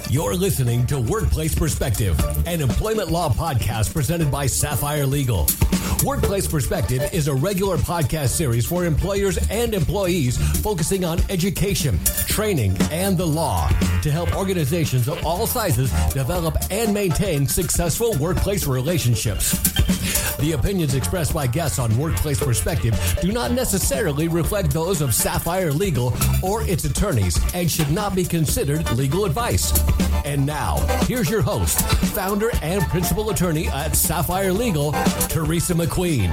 You're listening to Workplace Perspective, an employment law podcast presented by Sapphire Legal. Workplace Perspective is a regular podcast series for employers and employees focusing on education, training, and the law to help organizations of all sizes develop and maintain successful workplace relationships. The opinions expressed by guests on Workplace Perspective do not necessarily reflect those of Sapphire Legal or its attorneys and should not be considered legal advice. And now, here's your host, founder and principal attorney at Sapphire Legal, Teresa McQueen.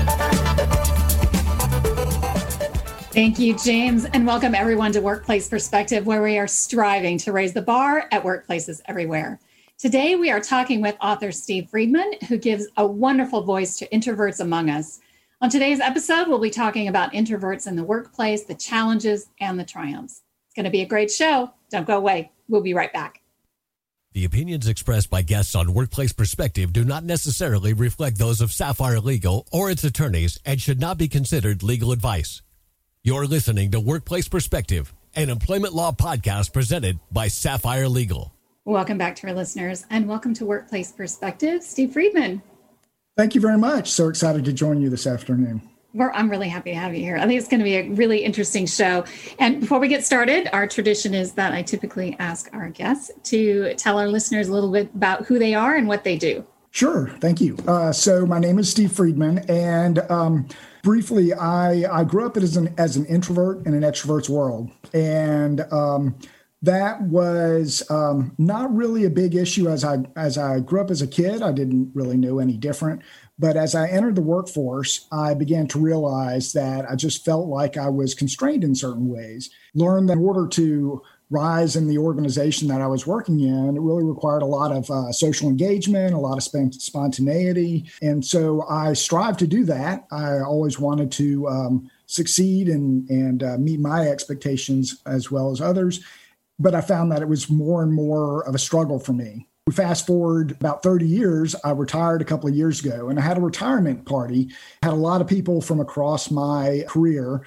Thank you, James, and welcome everyone to Workplace Perspective, where we are striving to raise the bar at workplaces everywhere. Today, we are talking with author Steve Friedman, who gives a wonderful voice to introverts among us. On today's episode, we'll be talking about introverts in the workplace, the challenges, and the triumphs. It's going to be a great show. Don't go away. We'll be right back. The opinions expressed by guests on Workplace Perspective do not necessarily reflect those of Sapphire Legal or its attorneys and should not be considered legal advice. You're listening to Workplace Perspective, an employment law podcast presented by Sapphire Legal. Welcome back to our listeners, and welcome to Workplace Perspective. Steve Friedman. Thank you very much. So excited to join you this afternoon. I'm really happy to have you here. I think it's going to be a really interesting show. And before we get started, our tradition is that I typically ask our guests to tell our listeners a little bit about who they are and what they do. Sure. Thank you. So my name is Steve Friedman, and briefly, I grew up as an introvert in an extrovert's world. And that was not really a big issue as I grew up as a kid. I didn't really know any different. But as I entered the workforce, I began to realize that I just felt like I was constrained in certain ways. Learned that in order to rise in the organization that I was working in, it really required a lot of social engagement, a lot of spontaneity. And so I strived to do that. I always wanted to succeed and meet my expectations as well as others. But I found that it was more and more of a struggle for me. We fast forward about 30 years, I retired a couple of years ago, and I had a retirement party. I had a lot of people from across my career.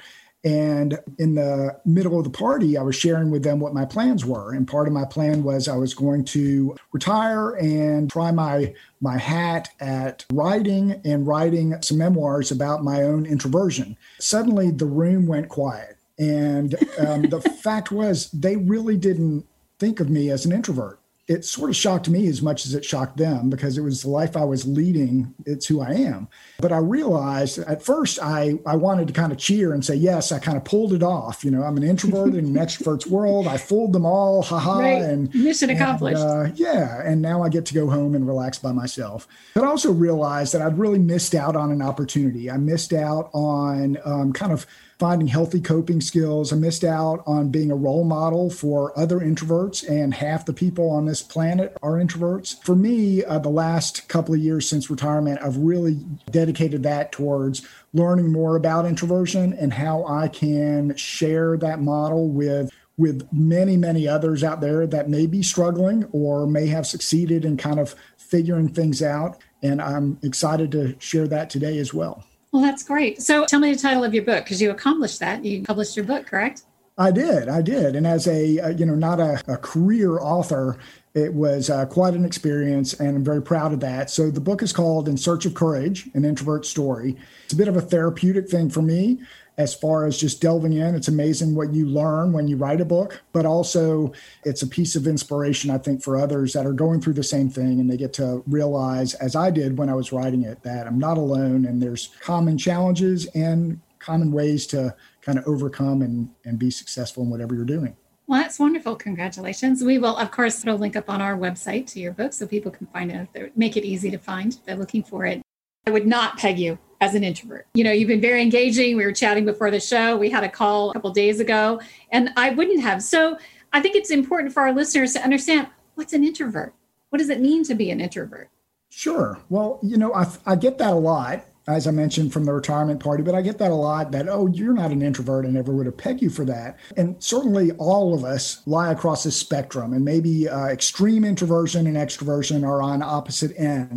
And in the middle of the party, I was sharing with them what my plans were. And part of my plan was I was going to retire and try my hat at writing some memoirs about my own introversion. Suddenly, the room went quiet. And the fact was, they really didn't think of me as an introvert. It sort of shocked me as much as it shocked them because it was the life I was leading. It's who I am. But I realized at first I wanted to kind of cheer and say, yes, I kind of pulled it off. You know, I'm an introvert in an extrovert's world. I fooled them all. Ha-ha. Right. And mission accomplished. And now I get to go home and relax by myself. But I also realized that I'd really missed out on an opportunity. I missed out on kind of finding healthy coping skills. I missed out on being a role model for other introverts, and half the people on this planet are introverts. For me, the last couple of years since retirement, I've really dedicated that towards learning more about introversion and how I can share that model with many, many others out there that may be struggling or may have succeeded in kind of figuring things out. And I'm excited to share that today as well. Well, that's great. So tell me the title of your book, because you accomplished that. You published your book, correct? I did. And as not a career author, it was quite an experience, and I'm very proud of that. So the book is called In Search of Courage, An Introvert Story. It's a bit of a therapeutic thing for me as far as just delving in. It's amazing what you learn when you write a book, but also it's a piece of inspiration, I think, for others that are going through the same thing, and they get to realize, as I did when I was writing it, that I'm not alone, and there's common challenges and common ways to kind of overcome and be successful in whatever you're doing. Well, that's wonderful. Congratulations. We will, of course, put a link up on our website to your book so people can find it. Make it easy to find if they're looking for it. I would not peg you as an introvert. You know, you've been very engaging. We were chatting before the show. We had a call a couple of days ago, and I wouldn't have. So I think it's important for our listeners to understand, what's an introvert? What does it mean to be an introvert? Sure. Well, I get that a lot, as I mentioned, from the retirement party, but I get that a lot that, oh, you're not an introvert. I never would have pegged you for that. And certainly all of us lie across this spectrum, and maybe extreme introversion and extroversion are on opposite ends.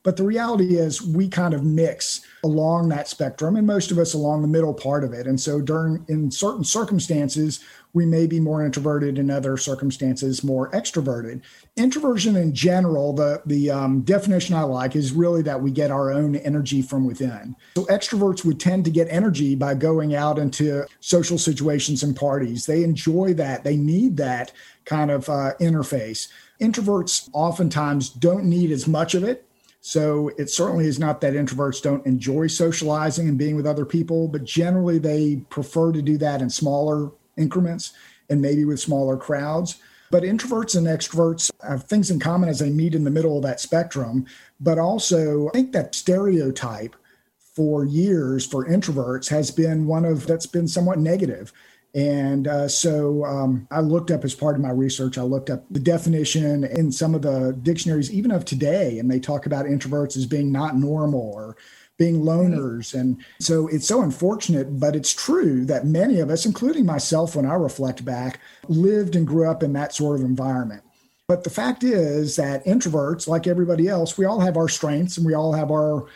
But the reality is we kind of mix along that spectrum, and most of us along the middle part of it. And so in certain circumstances, we may be more introverted, in other circumstances more extroverted. Introversion in general, the definition I like is really that we get our own energy from within. So extroverts would tend to get energy by going out into social situations and parties. They enjoy that. They need that kind of interface. Introverts oftentimes don't need as much of it. So it certainly is not that introverts don't enjoy socializing and being with other people, but generally they prefer to do that in smaller increments and maybe with smaller crowds. But introverts and extroverts have things in common as they meet in the middle of that spectrum. But also, I think that stereotype for years for introverts has been that's been somewhat negative. And so I looked up, as part of my research, I looked up the definition in some of the dictionaries, even of today, and they talk about introverts as being not normal or being loners. And so it's so unfortunate, but it's true that many of us, including myself when I reflect back, lived and grew up in that sort of environment. But the fact is that introverts, like everybody else, we all have our strengths and we all have our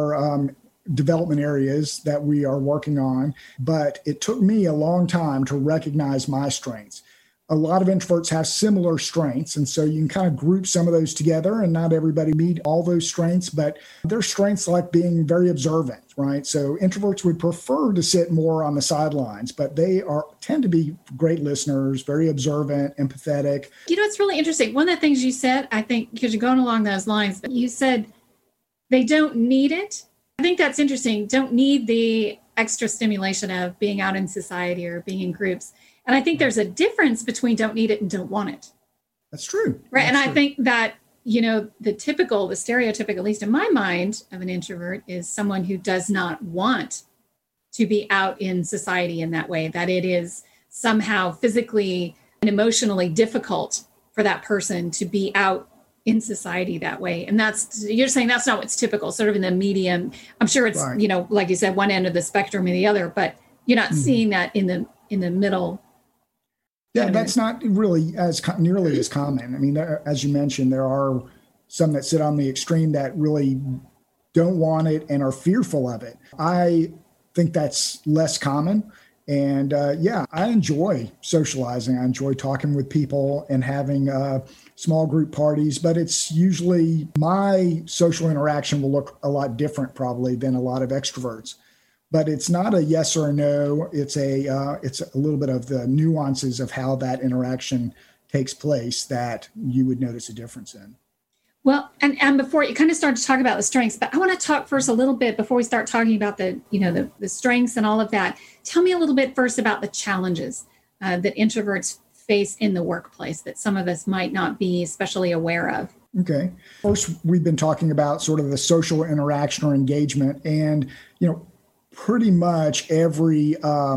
development areas that we are working on. But it took me a long time to recognize my strengths. A lot of introverts have similar strengths. And so you can kind of group some of those together, and not everybody meet all those strengths, but their strengths like being very observant, right? So introverts would prefer to sit more on the sidelines, but they tend to be great listeners, very observant, empathetic. You know, it's really interesting. One of the things you said, I think, because you're going along those lines, but you said they don't need it. I think that's interesting. Don't need the extra stimulation of being out in society or being in groups. And I think there's a difference between don't need it and don't want it. That's true. Right. That's and true. I think that, you know, the stereotypical, at least in my mind, of an introvert is someone who does not want to be out in society in that way, that it is somehow physically and emotionally difficult for that person to be out in society that way. And you're saying that's not what's typical, sort of in the medium. I'm sure it's, right. You know, like you said, one end of the spectrum or the other, but you're not seeing that in the middle. Yeah, that's not really nearly as common. I mean, as you mentioned, there are some that sit on the extreme that really don't want it and are fearful of it. I think that's less common. And I enjoy socializing. I enjoy talking with people and having small group parties, but it's usually my social interaction will look a lot different probably than a lot of extroverts. But it's not a yes or a no. It's a little bit of the nuances of how that interaction takes place that you would notice a difference in. Well, and before you kind of start to talk about the strengths, but I want to talk first a little bit before we start talking about the strengths and all of that. Tell me a little bit first about the challenges that introverts face in the workplace that some of us might not be especially aware of. Okay. First, we've been talking about sort of the social interaction or engagement, and, you know, pretty much every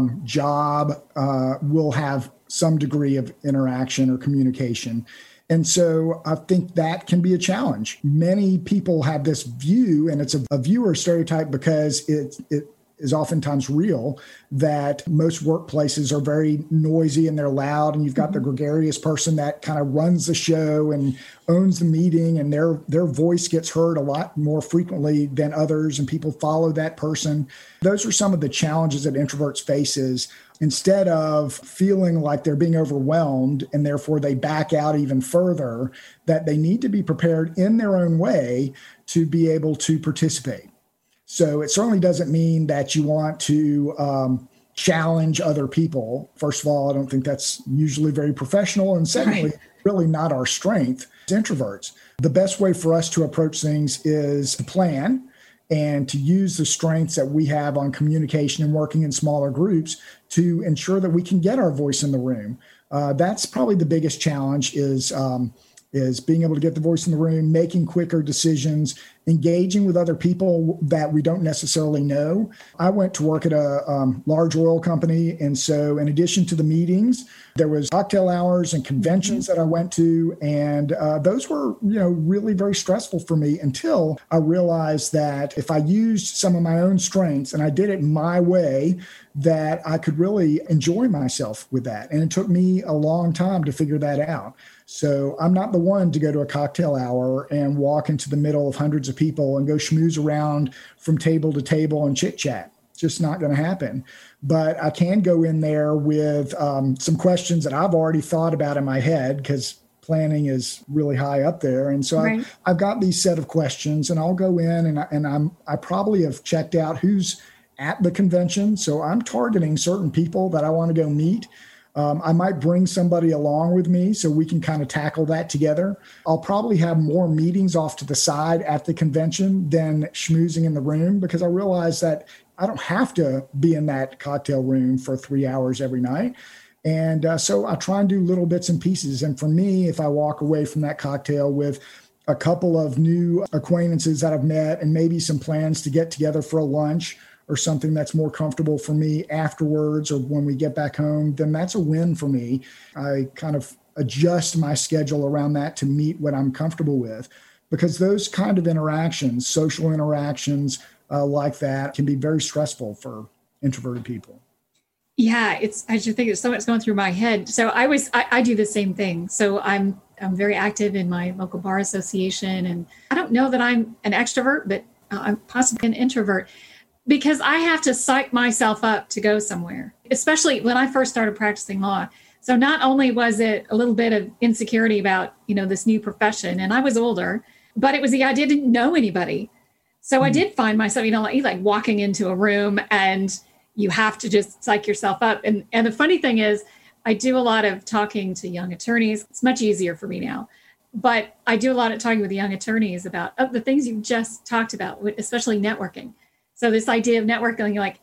job will have some degree of interaction or communication. And so I think that can be a challenge. Many people have this view, and it's a viewer stereotype because it is oftentimes real, that most workplaces are very noisy and they're loud, and you've got the gregarious person that kind of runs the show and owns the meeting, and their voice gets heard a lot more frequently than others, and people follow that person. Those are some of the challenges that introverts faces. Instead of feeling like they're being overwhelmed and therefore they back out even further, that they need to be prepared in their own way to be able to participate. So it certainly doesn't mean that you want to challenge other people. First of all, I don't think that's usually very professional. And secondly, really not our strength as introverts. The best way for us to approach things is to plan and to use the strengths that we have on communication and working in smaller groups to ensure that we can get our voice in the room. That's probably the biggest challenge is being able to get the voice in the room, making quicker decisions, engaging with other people that we don't necessarily know. I went to work at a large oil company. And so in addition to the meetings, there was cocktail hours and conventions that I went to. And those were, really very stressful for me until I realized that if I used some of my own strengths and I did it my way, that I could really enjoy myself with that. And it took me a long time to figure that out. So I'm not the one to go to a cocktail hour and walk into the middle of hundreds of people and go schmooze around from table to table and chit chat. Just not going to happen. But I can go in there with some questions that I've already thought about in my head, because planning is really high up there. And so right. I've got these set of questions, and I'll go in and I probably have checked out who's at the convention. So I'm targeting certain people that I want to go meet. I might bring somebody along with me so we can kind of tackle that together. I'll probably have more meetings off to the side at the convention than schmoozing in the room, because I realize that I don't have to be in that cocktail room for 3 hours every night. And so I try and do little bits and pieces. And for me, if I walk away from that cocktail with a couple of new acquaintances that I've met and maybe some plans to get together for a lunch or something that's more comfortable for me afterwards or when we get back home, then that's a win for me. I kind of adjust my schedule around that to meet what I'm comfortable with, because those kind of interactions, social interactions like that, can be very stressful for introverted people. Yeah, I should think there's so much going through my head. So I do the same thing. So I'm very active in my local bar association, and I don't know that I'm an extrovert, but I'm possibly an introvert, because I have to psych myself up to go somewhere, especially when I first started practicing law. So not only was it a little bit of insecurity about, this new profession, and I was older, but it was I didn't know anybody. So I did find myself, like walking into a room and you have to just psych yourself up. And the funny thing is, I do a lot of talking to young attorneys. It's much easier for me now. But I do a lot of talking with young attorneys about the things you just talked about, especially networking. So this idea of networking, like,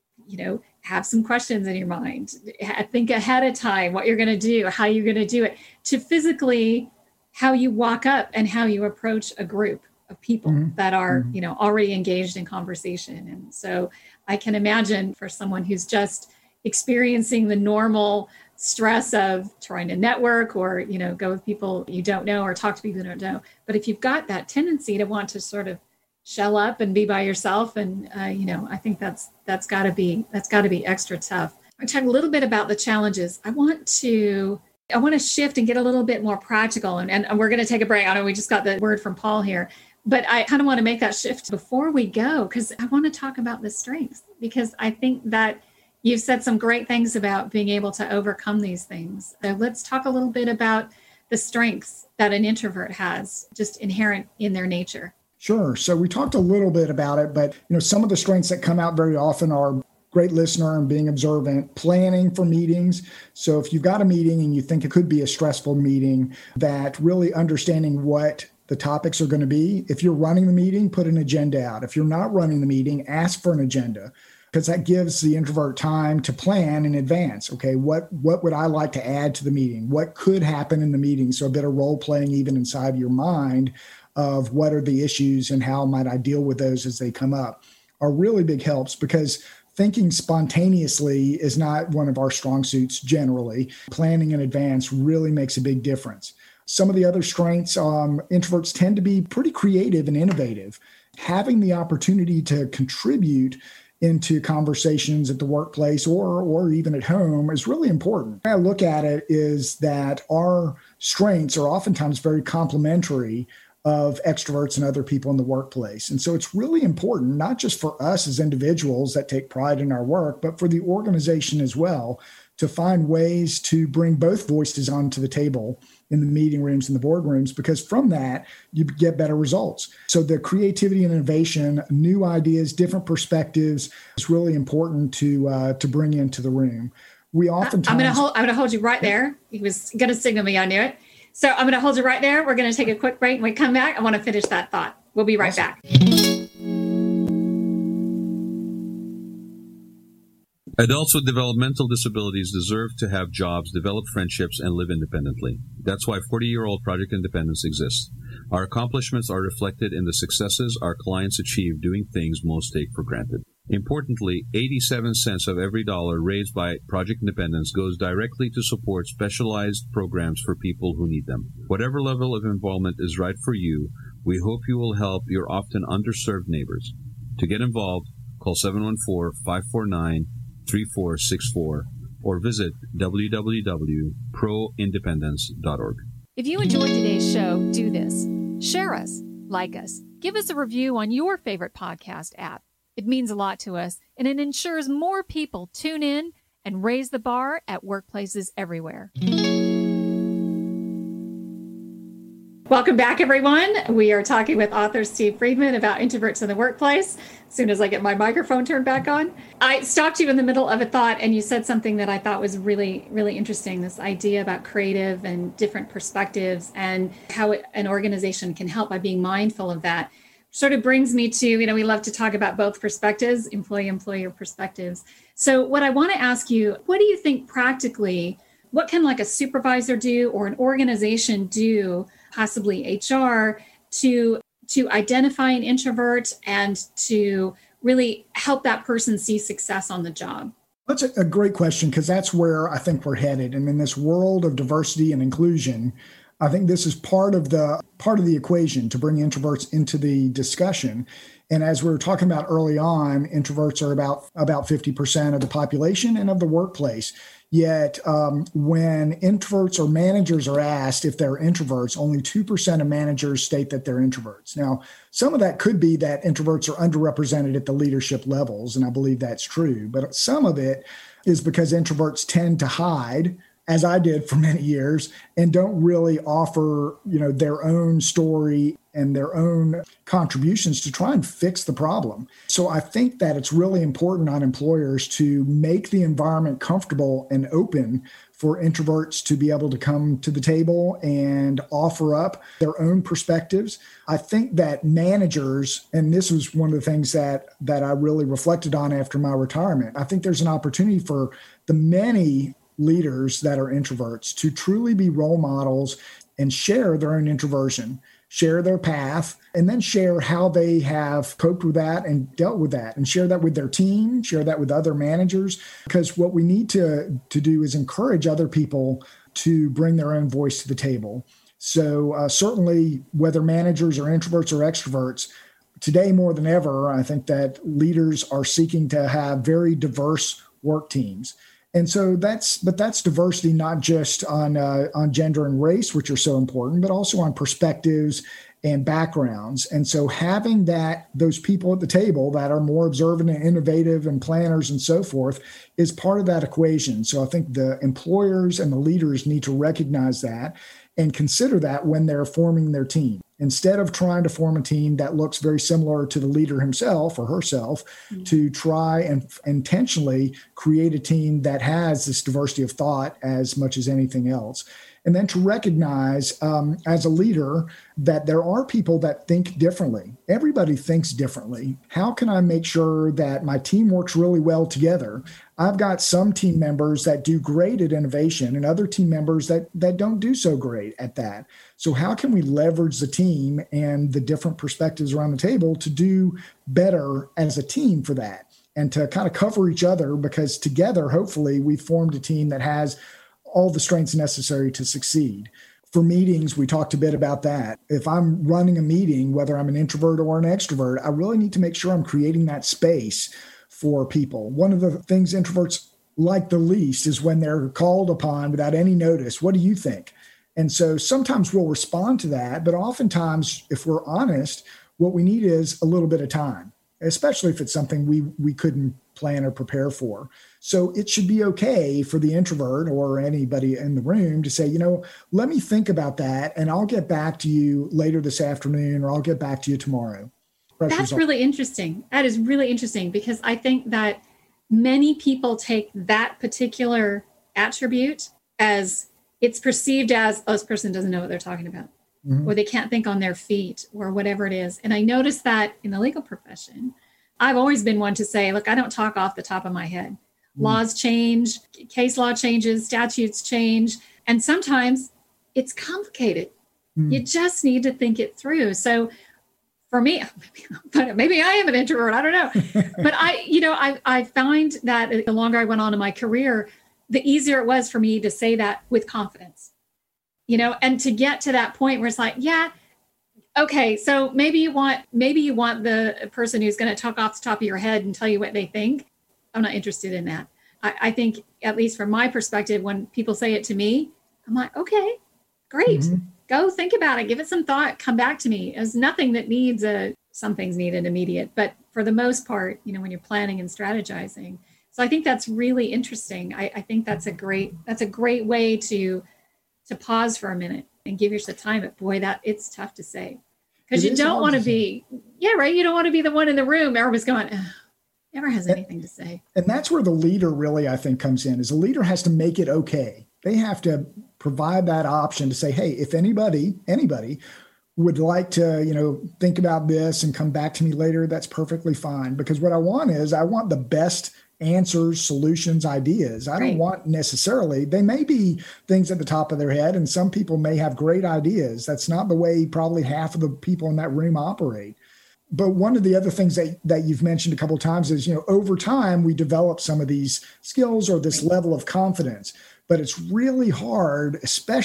have some questions in your mind. Think ahead of time what you're going to do, how you're going to do it, to physically how you walk up and how you approach a group of people that are, already engaged in conversation. And so I can imagine for someone who's just experiencing the normal stress of trying to network or, go with people you don't know or talk to people you don't know. But if you've got that tendency to want to sort of shell up and be by yourself, and, I think that's got to be extra tough. I talk a little bit about the challenges. I want to shift and get a little bit more practical, and we're going to take a break. I know we just got the word from Paul here, but I kind of want to make that shift before we go, because I want to talk about the strengths, because I think that you've said some great things about being able to overcome these things. So let's talk a little bit about the strengths that an introvert has, just inherent in their nature. Sure. So we talked a little bit about it, but some of the strengths that come out very often are great listener and being observant, planning for meetings. So if you've got a meeting and you think it could be a stressful meeting, that really understanding what the topics are going to be. If you're running the meeting, put an agenda out. If you're not running the meeting, ask for an agenda, because that gives the introvert time to plan in advance. Okay, what would I like to add to the meeting? What could happen in the meeting? So a bit of role playing even inside your mind of what are the issues and how might I deal with those as they come up are really big helps, because thinking spontaneously is not one of our strong suits generally. Planning in advance really makes a big difference. Some of the other strengths, introverts tend to be pretty creative and innovative. Having the opportunity to contribute into conversations at the workplace or even at home is really important. The way I look at it is that our strengths are oftentimes very complementary of extroverts and other people in the workplace. And so it's really important, not just for us as individuals that take pride in our work, but for the organization as well, to find ways to bring both voices onto the table in the meeting rooms and the boardrooms, because from that, you get better results. So the creativity and innovation, new ideas, different perspectives is really important to bring into the room. We oftentimes... I'm going to hold you right there. He was going to signal me. I knew it. So I'm going to hold you right there. We're going to take a quick break. When we come back, I want to finish that thought. We'll be right back. Adults with developmental disabilities deserve to have jobs, develop friendships, and live independently. That's why 40-year-old Project Independence exists. Our accomplishments are reflected in the successes our clients achieve doing things most take for granted. Importantly, 87 cents of every dollar raised by Project Independence goes directly to support specialized programs for people who need them. Whatever level of involvement is right for you, we hope you will help your often underserved neighbors. To get involved, call 714-549-3464 or visit www.proindependence.org. If you enjoyed today's show, do this. Share us, like us, give us a review on your favorite podcast app. It means a lot to us, and it ensures more people tune in and raise the bar at workplaces everywhere. Welcome back, everyone. We are talking with author Steve Friedman about introverts in the workplace. As soon as I get my microphone turned back on, I stopped you in the middle of a thought, and you said something that I thought was really, really interesting. This idea about creative and different perspectives and how an organization can help by being mindful of that. Sort of brings me to, we love to talk about both perspectives, employee-employer perspectives. So what I want to ask you, what do you think practically, what can like a supervisor do or an organization do, possibly HR, to identify an introvert and to really help that person see success on the job? That's a great question, because that's where I think we're headed. And in this world of diversity and inclusion, I think this is part of the equation to bring introverts into the discussion. And as we were talking about early on, introverts are about 50% of the population and of the workplace. Yet when introverts or managers are asked if they're introverts, only 2% of managers state that they're introverts. Now, some of that could be that introverts are underrepresented at the leadership levels, and I believe that's true. But some of it is because introverts tend to hide, as I did for many years, and don't really offer, their own story and their own contributions to try and fix the problem. So I think that it's really important on employers to make the environment comfortable and open for introverts to be able to come to the table and offer up their own perspectives. I think that managers, and this was one of the things that I really reflected on after my retirement, I think there's an opportunity for the many leaders that are introverts to truly be role models and share their own introversion, share their path, and then share how they have coped with that and dealt with that, and share that with their team, share that with other managers. Because what we need to do is encourage other people to bring their own voice to the table. So certainly, whether managers are introverts or extroverts, today more than ever, I think that leaders are seeking to have very diverse work teams. And so that's diversity, not just on gender and race, which are so important, but also on perspectives and backgrounds. And so having those people at the table that are more observant and innovative and planners and so forth is part of that equation. So I think the employers and the leaders need to recognize that and consider that when they're forming their team. Instead of trying to form a team that looks very similar to the leader himself or herself, to try and intentionally create a team that has this diversity of thought as much as anything else. And then to recognize as a leader that there are people that think differently. Everybody thinks differently. How can I make sure that my team works really well together? I've got some team members that do great at innovation and other team members that don't do so great at that. So how can we leverage the team and the different perspectives around the table to do better as a team for that, and to kind of cover each other, because together, hopefully, we've formed a team that has all the strengths necessary to succeed. For meetings, we talked a bit about that. If I'm running a meeting, whether I'm an introvert or an extrovert, I really need to make sure I'm creating that space for people. One of the things introverts like the least is when they're called upon without any notice. What do you think? And so sometimes we'll respond to that, but oftentimes, if we're honest, what we need is a little bit of time, especially if it's something we couldn't plan or prepare for. So it should be okay for the introvert or anybody in the room to say, let me think about that, and I'll get back to you later this afternoon, or I'll get back to you tomorrow. That's really interesting. That is really interesting, because I think that many people take that particular attribute as it's perceived as, this person doesn't know what they're talking about, or they can't think on their feet, or whatever it is. And I noticed that in the legal profession, I've always been one to say, look, I don't talk off the top of my head. Laws change, case law changes, statutes change, and sometimes it's complicated. You just need to think it through. So for me, maybe I am an introvert, I don't know. But I find that the longer I went on in my career, the easier it was for me to say that with confidence, and to get to that point where it's like, yeah, okay, so maybe you want the person who's going to talk off the top of your head and tell you what they think. I'm not interested in that. I think, at least from my perspective, when people say it to me, I'm like, okay, great. go think about it, give it some thought, come back to me. There's nothing that needs something's needed immediate, but for the most part, when you're planning and strategizing. So I think that's really interesting. I think that's a great way to pause for a minute and give yourself time. But boy, it's tough to say, because you don't want to be, you don't want to be the one in the room. Everybody's going, never has anything to say. And that's where the leader really, I think, comes in, is the leader has to make it okay. They have to provide that option to say, hey, if anybody would like to, think about this and come back to me later, that's perfectly fine. Because what I want the best answers, solutions, ideas. I don't want necessarily, they may be things at the top of their head, and some people may have great ideas. That's not the way probably half of the people in that room operate. But one of the other things that you've mentioned a couple of times is, over time, we develop some of these skills or this level of confidence. But it's really hard,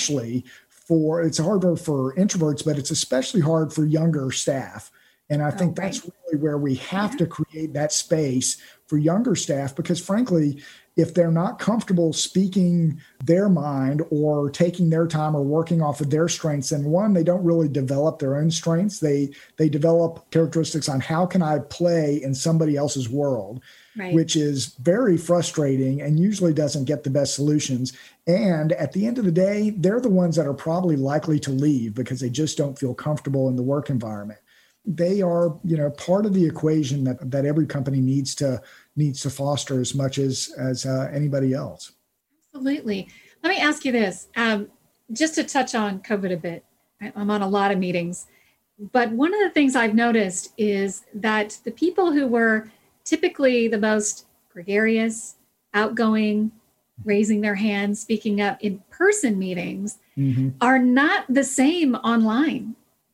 it's harder for introverts, but it's especially hard for younger staff. And I think that's really where we have to create that space for younger staff, because frankly, if they're not comfortable speaking their mind or taking their time or working off of their strengths, then one, they don't really develop their own strengths. They develop characteristics on how can I play in somebody else's world, which is very frustrating and usually doesn't get the best solutions. And at the end of the day, they're the ones that are probably likely to leave because they just don't feel comfortable in the work environment. They are, part of the equation that every company needs to foster as much as anybody else. Absolutely. Let me ask you this, just to touch on COVID a bit. I'm on a lot of meetings, but one of the things I've noticed is that the people who were typically the most gregarious, outgoing, raising their hands, speaking up in person meetings are not the same online.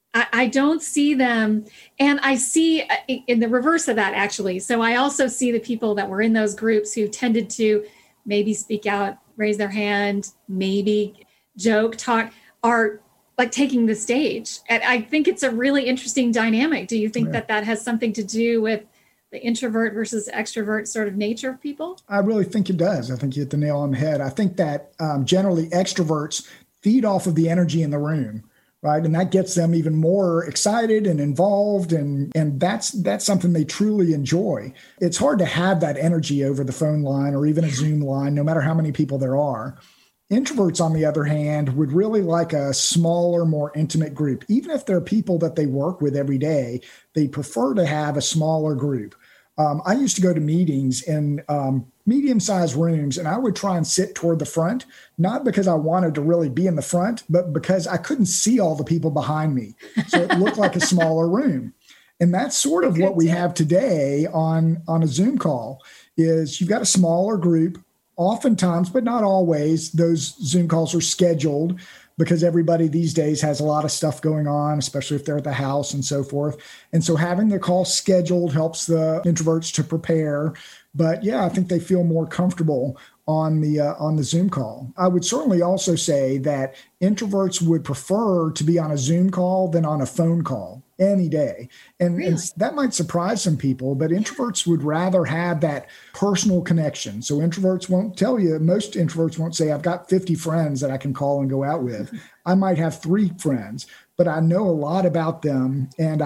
I don't see them. And I see in the reverse of that, actually. So I also see the people that were in those groups who tended to maybe speak out, raise their hand, maybe joke, talk, are like taking the stage. And I think it's a really interesting dynamic. Do you think that has something to do with the introvert versus extrovert sort of nature of people? I really think it does. I think you hit the nail on the head. I think that generally extroverts feed off of the energy in the room. Right. And that gets them even more excited and involved. And that's something they truly enjoy. It's hard to have that energy over the phone line or even a Zoom line, no matter how many people there are. Introverts, on the other hand, would really like a smaller, more intimate group. Even if they're people that they work with every day, they prefer to have a smaller group. I used to go to meetings in medium-sized rooms, and I would try and sit toward the front, not because I wanted to really be in the front, but because I couldn't see all the people behind me. So it looked like a smaller room. And that's sort of what we have today on a Zoom call, is you've got a smaller group. Oftentimes, but not always, those Zoom calls are scheduled because everybody these days has a lot of stuff going on, especially if they're at the house and so forth. And so having the call scheduled helps the introverts to prepare. But yeah, I think they feel more comfortable on the Zoom call. I would certainly also say that introverts would prefer to be on a Zoom call than on a phone call any day. And that might surprise some people, but introverts would rather have that personal connection. So introverts won't tell you, most introverts won't say, I've got 50 friends that I can call and go out with. I might have 3 friends, but I know a lot about them. And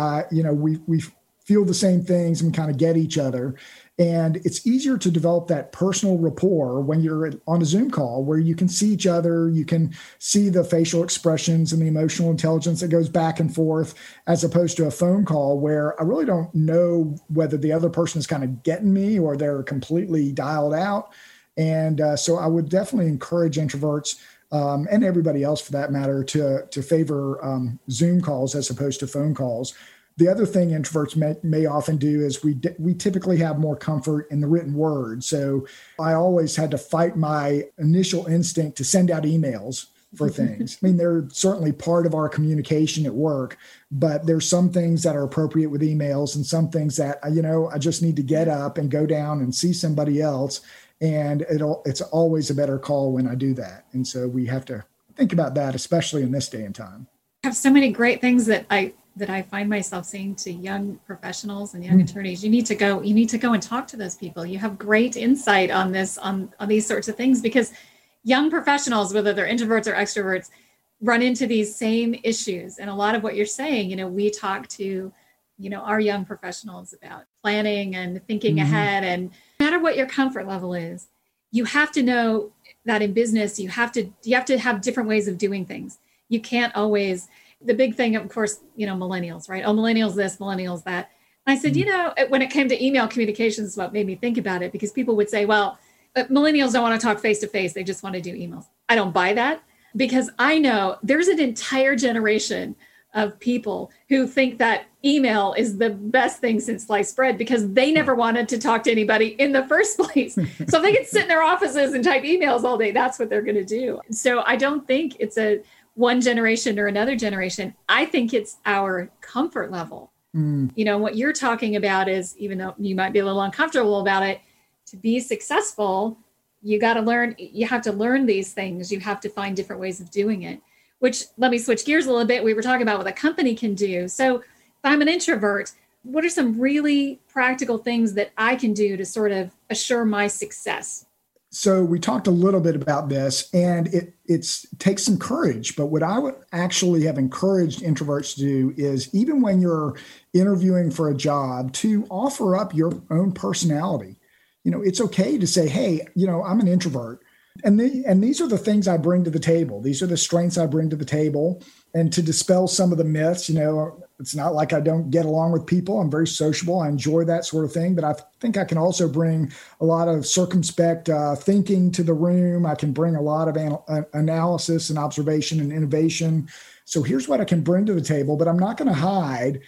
we feel the same things and kind of get each other. And it's easier to develop that personal rapport when you're on a Zoom call where you can see each other, you can see the facial expressions and the emotional intelligence that goes back and forth, as opposed to a phone call where I really don't know whether the other person is kind of getting me or they're completely dialed out. And so I would definitely encourage introverts and everybody else for that matter to favor Zoom calls as opposed to phone calls. The other thing introverts may often do is we typically have more comfort in the written word. So I always had to fight my initial instinct to send out emails for things. I mean, they're certainly part of our communication at work, but there's some things that are appropriate with emails and some things that, I just need to get up and go down and see somebody else. And it's always a better call when I do that. And so we have to think about that, especially in this day and time. I have so many great things that I find myself saying to young professionals and young attorneys. You need to go and talk to those people. You have great insight on this, on these sorts of things, because young professionals, whether they're introverts or extroverts, run into these same issues. And a lot of what you're saying, we talk to, our young professionals about planning and thinking ahead. And no matter what your comfort level is, you have to know that in business, you have to have different ways of doing things. You can't always, the big thing, of course, millennials, right? Oh, millennials this, millennials that. And I said, when it came to email communications, what made me think about it, because people would say, well, millennials don't want to talk face to face. They just want to do emails. I don't buy that, because I know there's an entire generation of people who think that email is the best thing since sliced bread, because they never wanted to talk to anybody in the first place. So if they can sit in their offices and type emails all day, that's what they're going to do. So I don't think it's a one generation or another generation. I think it's our comfort level. What you're talking about is, even though you might be a little uncomfortable about it, to be successful, you have to learn these things. You have to find different ways of doing it, which, let me switch gears a little bit. We were talking about what a company can do. So if I'm an introvert, what are some really practical things that I can do to sort of assure my success? So we talked a little bit about this, and it takes some courage. But what I would actually have encouraged introverts to do is, even when you're interviewing for a job, to offer up your own personality. It's okay to say, hey, I'm an introvert. And these are the things I bring to the table. These are the strengths I bring to the table. And to dispel some of the myths, it's not like I don't get along with people. I'm very sociable. I enjoy that sort of thing. But I think I can also bring a lot of circumspect thinking to the room. I can bring a lot of analysis and observation and innovation. So here's what I can bring to the table, but I'm not going to hide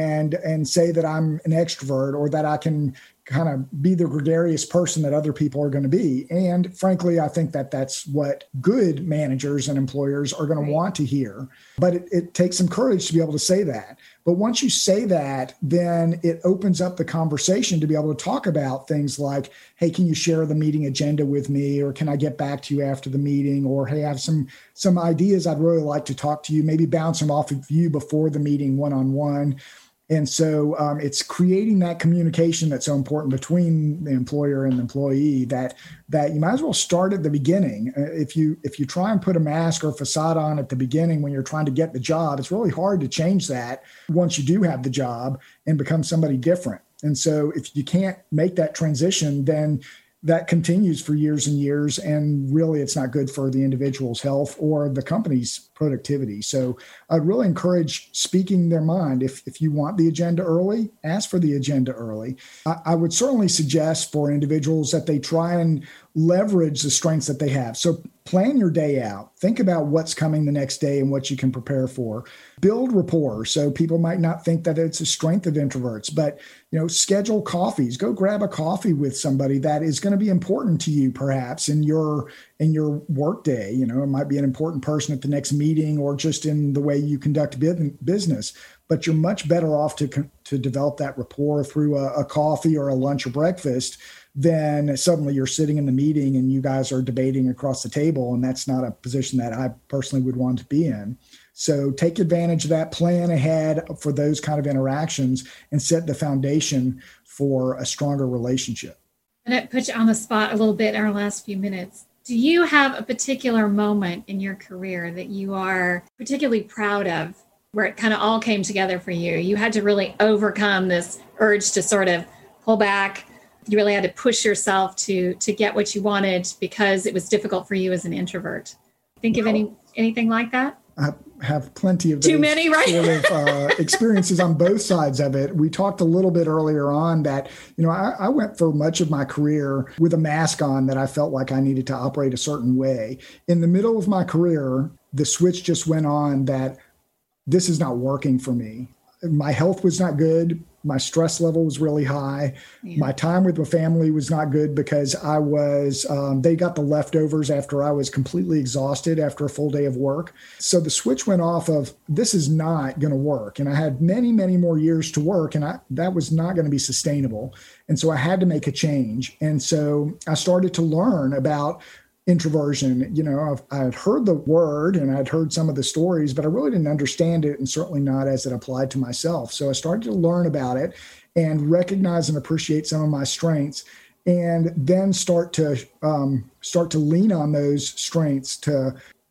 and say that I'm an extrovert, or that I can kind of be the gregarious person that other people are going to be. And frankly, I think that that's what good managers and employers are going to want to hear. But it takes some courage to be able to say that. But once you say that, then it opens up the conversation to be able to talk about things like, hey, can you share the meeting agenda with me? Or can I get back to you after the meeting? Or, hey, I have some ideas I'd really like to talk to you, maybe bounce them off of you before the meeting one-on-one. And so it's creating that communication that's so important between the employer and the employee that you might as well start at the beginning. If you try and put a mask or a facade on at the beginning when you're trying to get the job, it's really hard to change that once you do have the job and become somebody different. And so if you can't make that transition, then that continues for years and years, and really it's not good for the individual's health or the company's productivity. So I'd really encourage speaking their mind. If you want the agenda early, ask for the agenda early. I would certainly suggest for individuals that they try and leverage the strengths that they have. So plan your day out. Think about what's coming the next day and what you can prepare for. Build rapport. So people might not think that it's a strength of introverts, but schedule coffees. Go grab a coffee with somebody that is going to be important to you, perhaps in your work day. It might be an important person at the next meeting or just in the way you conduct business. But you're much better off to develop that rapport through a coffee or a lunch or breakfast than suddenly you're sitting in the meeting and you guys are debating across the table. And that's not a position that I personally would want to be in. So take advantage of that, plan ahead for those kind of interactions, and set the foundation for a stronger relationship. And it puts you on the spot a little bit in our last few minutes. Do you have a particular moment in your career that you are particularly proud of, where it kind of all came together for you? You had to really overcome this urge to sort of pull back. You really had to push yourself to get what you wanted because it was difficult for you as an introvert. Think of anything like that? I have plenty of too many, right? sort of experiences on both sides of it. We talked a little bit earlier on that, I went for much of my career with a mask on that I felt like I needed to operate a certain way. In the middle of my career, the switch just went on that this is not working for me. My health was not good. My stress level was really high. Yeah. My time with my family was not good because I was, they got the leftovers after I was completely exhausted after a full day of work. So the switch went off of this is not going to work. And I had many, many more years to work, and that was not going to be sustainable. And so I had to make a change. And so I started to learn about introversion. I had heard the word and I'd heard some of the stories, but I really didn't understand it, and certainly not as it applied to myself. So I started to learn about it and recognize and appreciate some of my strengths, and then start to lean on those strengths to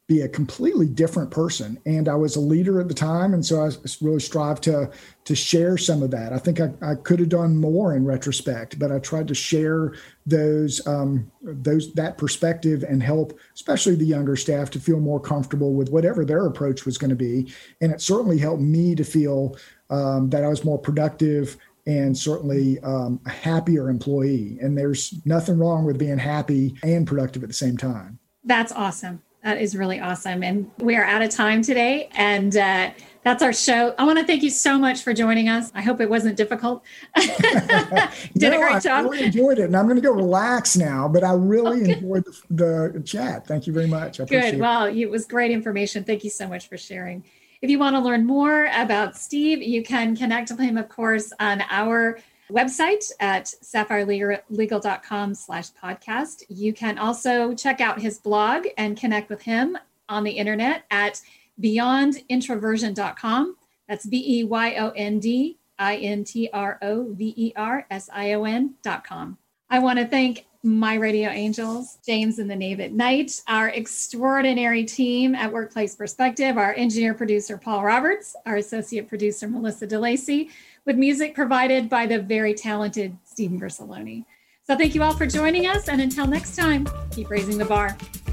be a completely different person. And I was a leader at the time. And so I really strived to share some of that. I think I could have done more in retrospect, but I tried to share that perspective and help, especially the younger staff, to feel more comfortable with whatever their approach was going to be. And it certainly helped me to feel that I was more productive and certainly a happier employee. And there's nothing wrong with being happy and productive at the same time. That's awesome. That is really awesome. And we are out of time today. And that's our show. I want to thank you so much for joining us. I hope it wasn't difficult. Did a great job. I really enjoyed it. And I'm going to go relax now, but I really enjoyed the chat. Thank you very much. I appreciate it. Well, it was great information. Thank you so much for sharing. If you want to learn more about Steve, you can connect with him, of course, on our website at sapphirelegal.com/podcast. You can also check out his blog and connect with him on the internet at beyondintroversion.com. That's BEYONDINTROVERSION.com. I want to thank my radio angels, James and the Knave at Night, our extraordinary team at Workplace Perspective, our engineer producer, Paul Roberts, our associate producer, Melissa DeLacy, with music provided by the very talented Stephen Versaloni. So thank you all for joining us. And until next time, keep raising the bar.